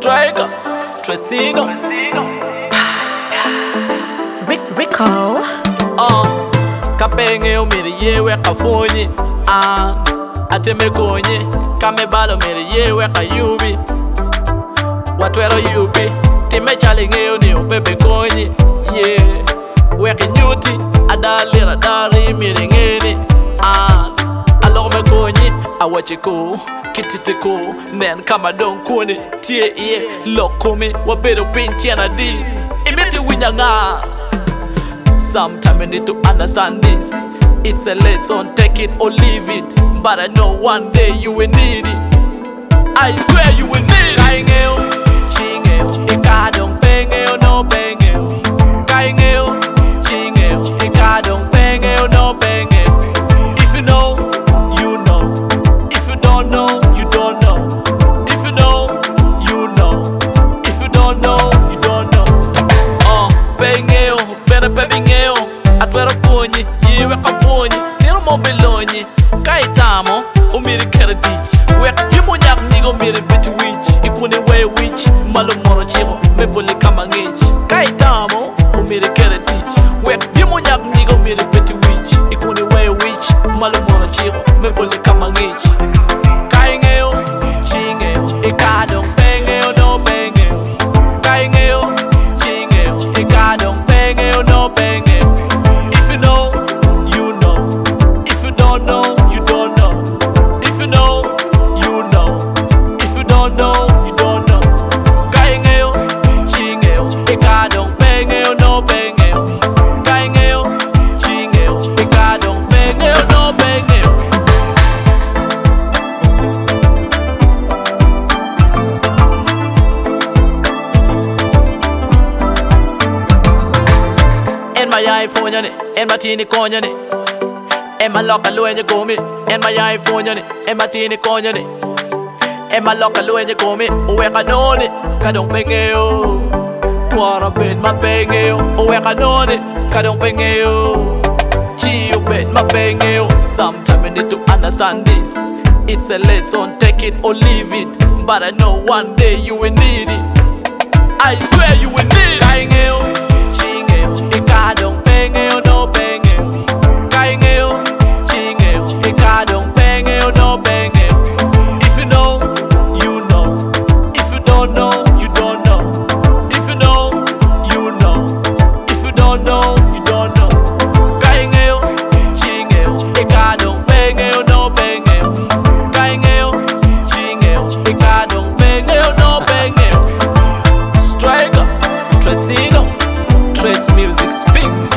Striker, Tresino, Rico. Kapenge o miri yewe kafonyi. Ateme konye, kame balo miri yewe kayubi. Watwero yubi, time chalinge o ni o bebe konye. Yeah, weki nyuti, adalira dari miri ngeni. Along me konye, awachiko. Kititiko, nen kama don kone. Tie iye, lokome, wabero pinti anadi. Imiti winyanga. Sometimes I need to understand this. It's a lesson, take it or leave it. But I know one day you will need it. I swear you will need it. Kaingeo, chingeo, ikadong pengeo no pengeo. Kaingeo, chingeo, ikadong pengeo no pengeo. If you know, you know. If you don't know, you don't know. If you know, you know. If you don't know, you don't know. Pengeo, better pengeo. Atwero konyi, yewe kafonyi. Nero mo belonyi, kaitamo, umiri kerdi. Wek timo nyak nigo miri biti wich. Ikune we wich, malo moro chiro, mebole kama ngich. Kaitamo, umiri kerdi. Wek timo nyak nigo miri biti wich. Ikune we wich, malo moro chiro, mebole kama ngich. Kaingeo, chingeo, ikadong pengeo no pengeo. Kaingeo, chingeo, ikadong pengeo no pengeo. If you know, you know. If you don't know, you don't know. If you know, you know. If you don't know, you don't know. Kaingeo, chingeo, ikadong pengeo no pengeo. Kaingeo, chingeo, ikadong pengeo no pengeo. En my iPhone yoni, en my tini konyoni. En my lock alone gomi, en my iPhone yoni, en my tini konyoni. En my lock alone gomi, uwe kanoni, kadong pengeo. Kwara ben ma pengeo, uwe kanoni, kadong pengeo. Chi u ben ma pengeo. Sometimes I need to understand this. It's a lesson, take it or leave it. But I know one day you will need it. I swear you will need it. Kaingeo, chingeo, ikadong pengeo no pengeo. Kaingeo, chingeo, ikadong pengeo no pengeo. If you know, you know. If you don't know, you don't know. If you know, you know. If you don't know, you don't know. Kaingeo, chingeo, ikadong pengeo no pengeo. Kaingeo, chingeo, ikadong pengeo no pengeo. Striker, Tresino, Trace Music Speak.